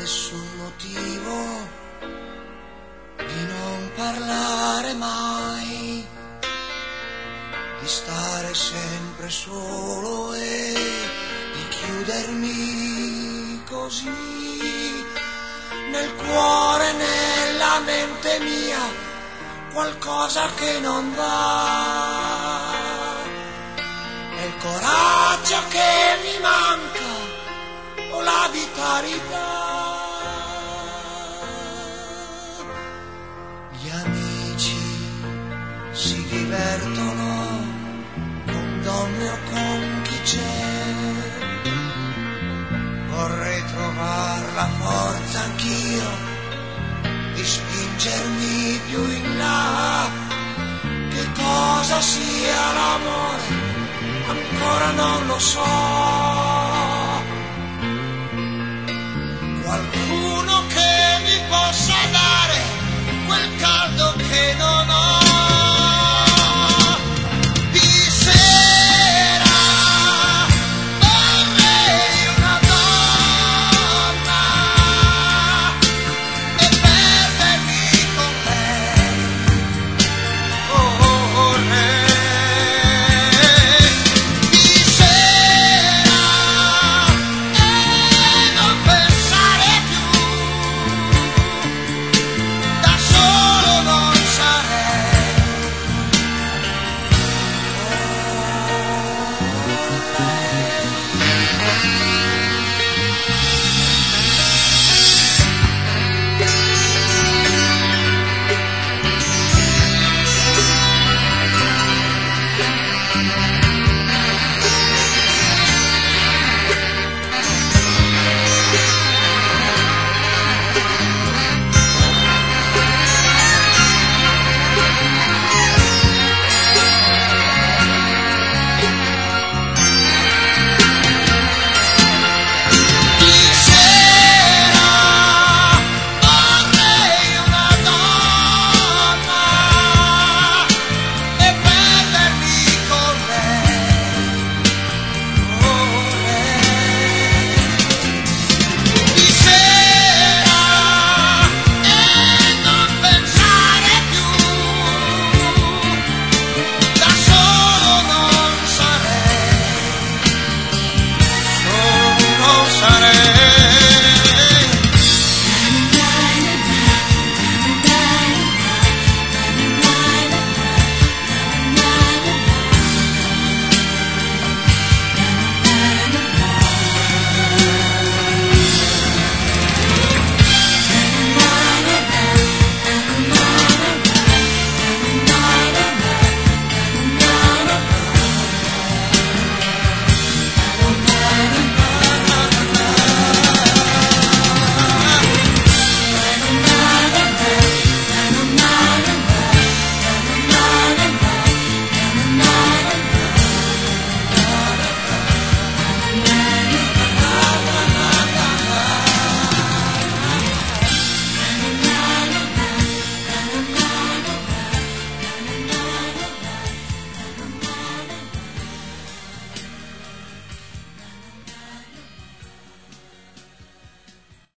nessun motivo di non parlare mai, di stare sempre solo e di chiudermi così nel cuore, nella mente mia, qualcosa che non va. È il coraggio che mi manca o la vitalità. Gli amici si divertono con donne o con chi c'è. Vorrei trovare la forza anch'io di spingermi più in là. Che cosa sia l'amore ancora non lo so.